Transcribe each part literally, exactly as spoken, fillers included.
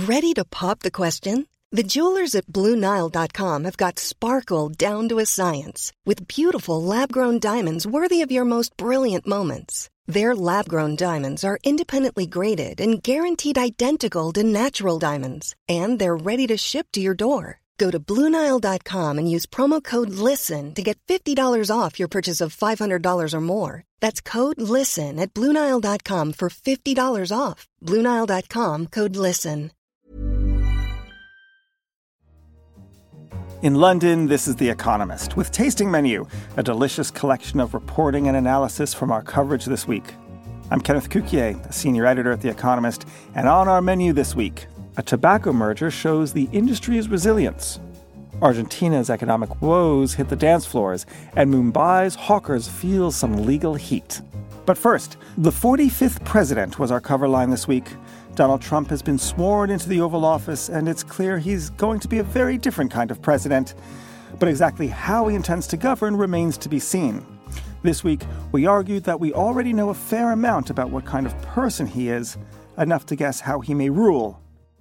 Ready to pop the question? The jewelers at Blue Nile dot com have got sparkle down to a science with beautiful lab-grown diamonds worthy of your most brilliant moments. Their lab-grown diamonds are independently graded and guaranteed identical to natural diamonds, and they're ready to ship to your door. Go to Blue Nile dot com and use promo code LISTEN to get fifty dollars off your purchase of five hundred dollars or more. That's code LISTEN at Blue Nile dot com for fifty dollars off. Blue Nile dot com, code LISTEN. In London, this is The Economist, with Tasting Menu, a delicious collection of reporting and analysis from our coverage this week. I'm Kenneth Cukier, a senior editor at The Economist, and on our menu this week, a tobacco merger shows the industry's resilience. Argentina's economic woes hit the dance floors, and Mumbai's hawkers feel some legal heat. But first, the forty-fifth president was our cover line this week. Donald Trump has been sworn into the Oval Office, and it's clear he's going to be a very different kind of president. But exactly how he intends to govern remains to be seen. This week, we argued that we already know a fair amount about what kind of person he is, enough to guess how he may rule.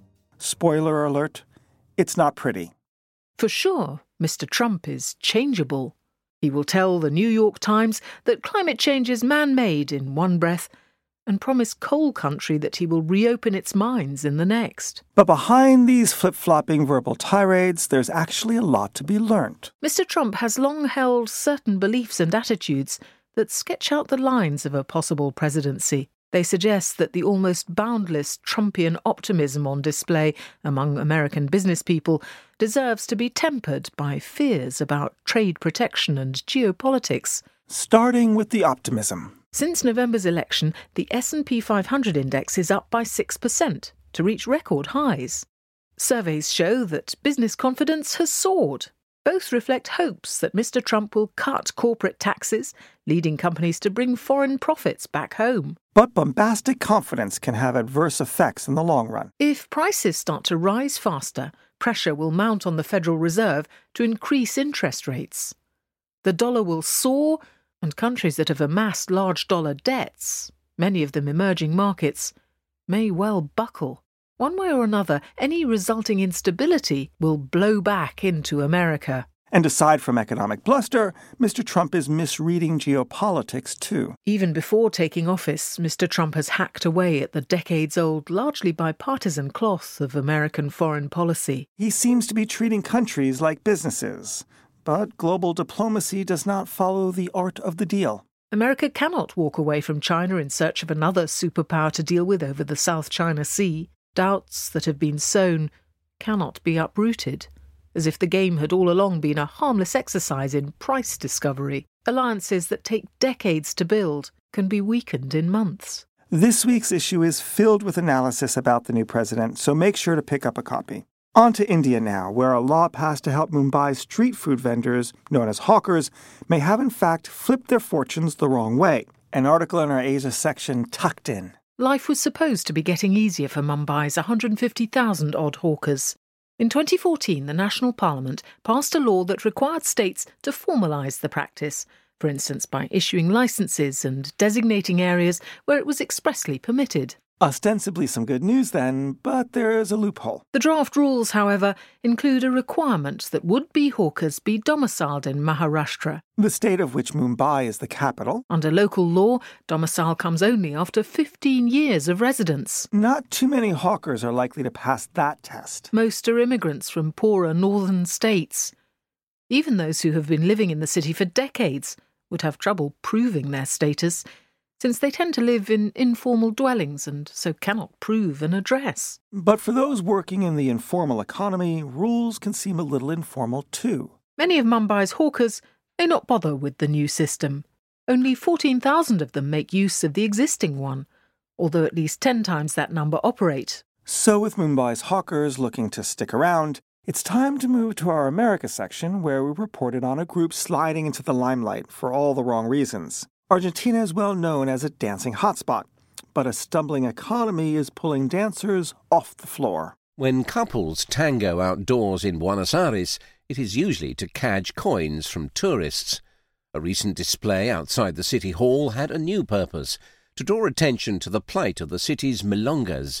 Spoiler alert, it's not pretty. For sure, Mister Trump is changeable. He will tell the New York Times that climate change is man-made in one breath, and promise coal country that he will reopen its mines in the next. But behind these flip-flopping verbal tirades, there's actually a lot to be learnt. Mister Trump has long held certain beliefs and attitudes that sketch out the lines of a possible presidency. They suggest that the almost boundless Trumpian optimism on display among American business people deserves to be tempered by fears about trade protection and geopolitics. Starting with the optimism. Since November's election, the S and P five hundred index is up by six percent to reach record highs. Surveys show that business confidence has soared. Both reflect hopes that Mister Trump will cut corporate taxes, leading companies to bring foreign profits back home. But bombastic confidence can have adverse effects in the long run. If prices start to rise faster, pressure will mount on the Federal Reserve to increase interest rates. The dollar will soar, and countries that have amassed large dollar debts, many of them emerging markets, may well buckle. One way or another, any resulting instability will blow back into America. And aside from economic bluster, Mister Trump is misreading geopolitics too. Even before taking office, Mister Trump has hacked away at the decades-old, largely bipartisan cloth of American foreign policy. He seems to be treating countries like businesses. But global diplomacy does not follow the art of the deal. America cannot walk away from China in search of another superpower to deal with over the South China Sea. Doubts that have been sown cannot be uprooted, as if the game had all along been a harmless exercise in price discovery. Alliances that take decades to build can be weakened in months. This week's issue is filled with analysis about the new president, so make sure to pick up a copy. On to India now, where a law passed to help Mumbai's street food vendors, known as hawkers, may have in fact flipped their fortunes the wrong way. An article in our Asia section tucked in. Life was supposed to be getting easier for Mumbai's one hundred fifty thousand odd hawkers. In twenty fourteen, the National Parliament passed a law that required states to formalise the practice, for instance by issuing licences and designating areas where it was expressly permitted. Ostensibly some good news then, but there is a loophole. The draft rules, however, include a requirement that would-be hawkers be domiciled in Maharashtra, the state of which Mumbai is the capital. Under local law, domicile comes only after fifteen years of residence. Not too many hawkers are likely to pass that test. Most are immigrants from poorer northern states. Even those who have been living in the city for decades would have trouble proving their status, since they tend to live in informal dwellings and so cannot prove an address. But for those working in the informal economy, rules can seem a little informal too. Many of Mumbai's hawkers may not bother with the new system. Only fourteen thousand of them make use of the existing one, although at least ten times that number operate. So with Mumbai's hawkers looking to stick around, it's time to move to our America section, where we reported on a group sliding into the limelight for all the wrong reasons. Argentina is well known as a dancing hotspot, but a stumbling economy is pulling dancers off the floor. When couples tango outdoors in Buenos Aires, it is usually to cadge coins from tourists. A recent display outside the city hall had a new purpose, to draw attention to the plight of the city's milongas,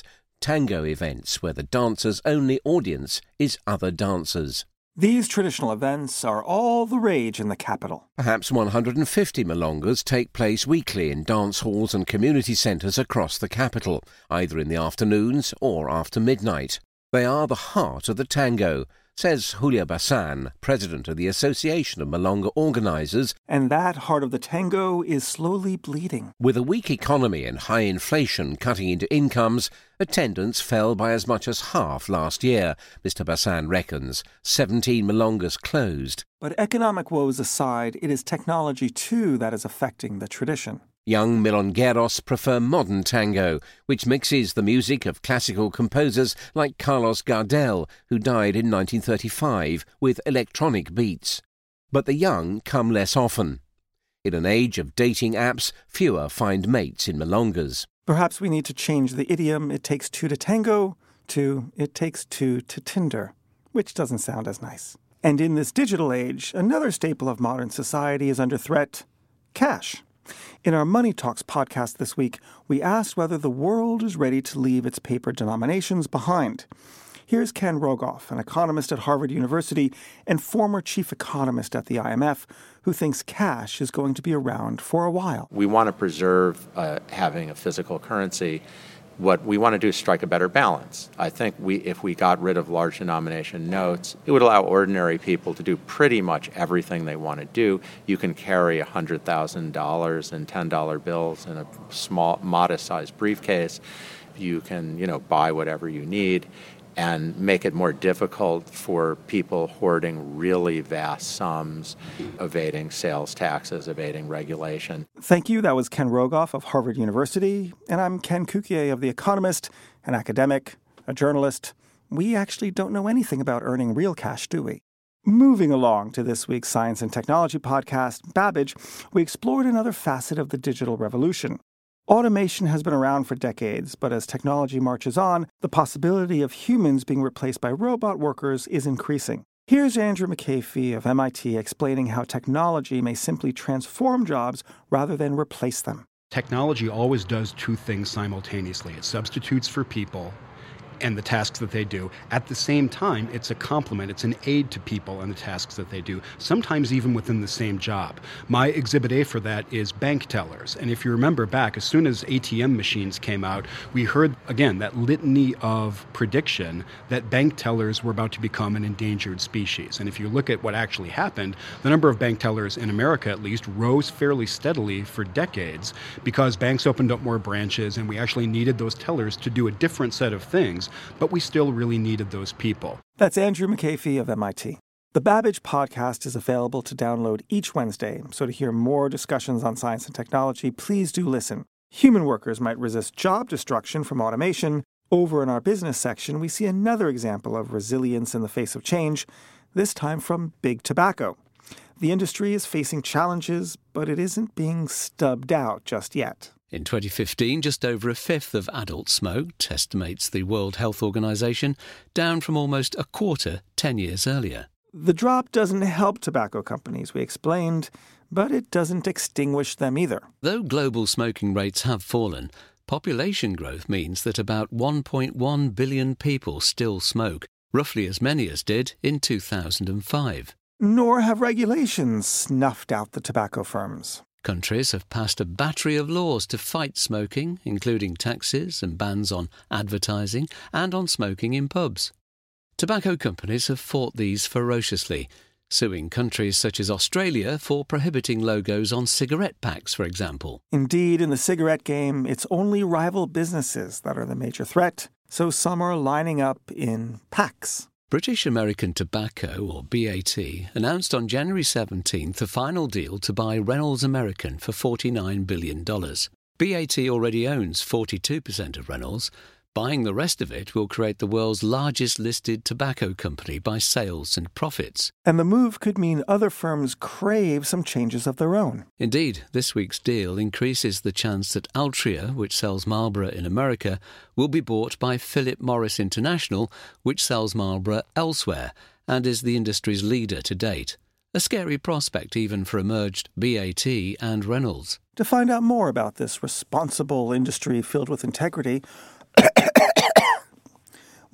tango events where the dancer's only audience is other dancers. These traditional events are all the rage in the capital. Perhaps one hundred fifty milongas take place weekly in dance halls and community centres across the capital, either in the afternoons or after midnight. They are the heart of the tango, says Julia Bassan, president of the Association of Milonga Organisers. And that heart of the tango is slowly bleeding. With a weak economy and high inflation cutting into incomes, attendance fell by as much as half last year, Mister Bassan reckons. seventeen milongas closed. But economic woes aside, it is technology too that is affecting the tradition. Young milongueros prefer modern tango, which mixes the music of classical composers like Carlos Gardel, who died in nineteen thirty-five, with electronic beats. But the young come less often. In an age of dating apps, fewer find mates in milongas. Perhaps we need to change the idiom, it takes two to tango, to it takes two to Tinder, which doesn't sound as nice. And in this digital age, another staple of modern society is under threat: cash. In our Money Talks podcast this week, we asked whether the world is ready to leave its paper denominations behind. Here's Ken Rogoff, an economist at Harvard University and former chief economist at the I M F, who thinks cash is going to be around for a while. We want to preserve uh, having a physical currency. What we want to do is strike a better balance. I think we, if we got rid of large denomination notes, it would allow ordinary people to do pretty much everything they want to do. You can carry one hundred thousand dollars in ten dollar bills in a small, modest-sized briefcase. You can, you know, buy whatever you need and make it more difficult for people hoarding really vast sums, evading sales taxes, evading regulation. Thank you. That was Ken Rogoff of Harvard University. And I'm Ken Cukier of The Economist, an academic, a journalist. We actually don't know anything about earning real cash, do we? Moving along to this week's Science and Technology podcast, Babbage, we explored another facet of the digital revolution. Automation has been around for decades, but as technology marches on, the possibility of humans being replaced by robot workers is increasing. Here's Andrew McAfee of M I T explaining how technology may simply transform jobs rather than replace them. Technology always does two things simultaneously. It substitutes for people and the tasks that they do. At the same time, it's a complement, it's an aid to people and the tasks that they do, sometimes even within the same job. My exhibit A for that is bank tellers. And if you remember back, as soon as A T M machines came out, we heard, again, that litany of prediction that bank tellers were about to become an endangered species. And if you look at what actually happened, the number of bank tellers in America, at least, rose fairly steadily for decades because banks opened up more branches and we actually needed those tellers to do a different set of things. But we still really needed those people. That's Andrew McAfee of M I T. The Babbage podcast is available to download each Wednesday, so to hear more discussions on science and technology, please do listen. Human workers might resist job destruction from automation. Over in our business section, we see another example of resilience in the face of change, this time from Big Tobacco. The industry is facing challenges, but it isn't being stubbed out just yet. In twenty fifteen, just over a fifth of adults smoked, estimates the World Health Organization, down from almost a quarter ten years earlier. The drop doesn't help tobacco companies, we explained, but it doesn't extinguish them either. Though global smoking rates have fallen, population growth means that about one point one billion people still smoke, roughly as many as did in two thousand five. Nor have regulations snuffed out the tobacco firms. Countries have passed a battery of laws to fight smoking, including taxes and bans on advertising and on smoking in pubs. Tobacco companies have fought these ferociously, suing countries such as Australia for prohibiting logos on cigarette packs, for example. Indeed, in the cigarette game, it's only rival businesses that are the major threat, so some are lining up in packs. British American Tobacco, or B A T, announced on January seventeenth a final deal to buy Reynolds American for forty-nine billion dollars. B A T already owns forty-two percent of Reynolds. Buying the rest of it will create the world's largest listed tobacco company by sales and profits. And the move could mean other firms crave some changes of their own. Indeed, this week's deal increases the chance that Altria, which sells Marlboro in America, will be bought by Philip Morris International, which sells Marlboro elsewhere and is the industry's leader to date. A scary prospect even for a merged B A T and Reynolds. To find out more about this responsible industry filled with integrity,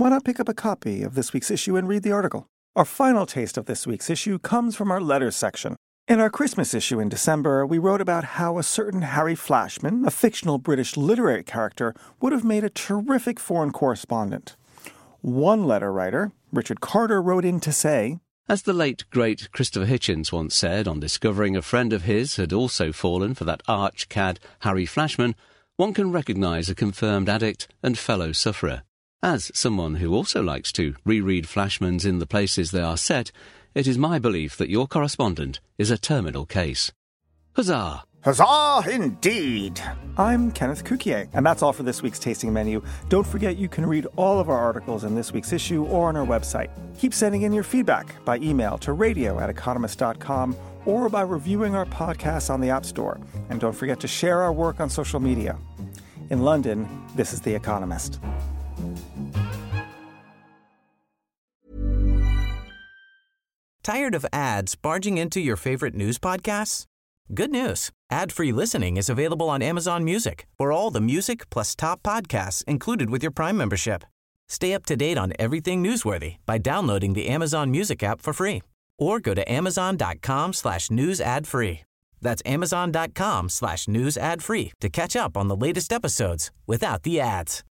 why not pick up a copy of this week's issue and read the article? Our final taste of this week's issue comes from our letters section. In our Christmas issue in December, we wrote about how a certain Harry Flashman, a fictional British literary character, would have made a terrific foreign correspondent. One letter writer, Richard Carter, wrote in to say, as the late, great Christopher Hitchens once said on discovering a friend of his had also fallen for that arch-cad Harry Flashman, one can recognise a confirmed addict and fellow sufferer. As someone who also likes to reread Flashmans in the places they are set, it is my belief that your correspondent is a terminal case. Huzzah! Huzzah, indeed! I'm Kenneth Cukier, and that's all for this week's Tasting Menu. Don't forget you can read all of our articles in this week's issue or on our website. Keep sending in your feedback by email to radio at economist dot com or by reviewing our podcasts on the App Store. And don't forget to share our work on social media. In London, this is The Economist. Tired of ads barging into your favorite news podcasts? Good news. Ad-free listening is available on Amazon Music for all the music plus top podcasts included with your Prime membership. Stay up to date on everything newsworthy by downloading the Amazon Music app for free or go to amazon.com slash news ad free. That's amazon.com slash news ad free to catch up on the latest episodes without the ads.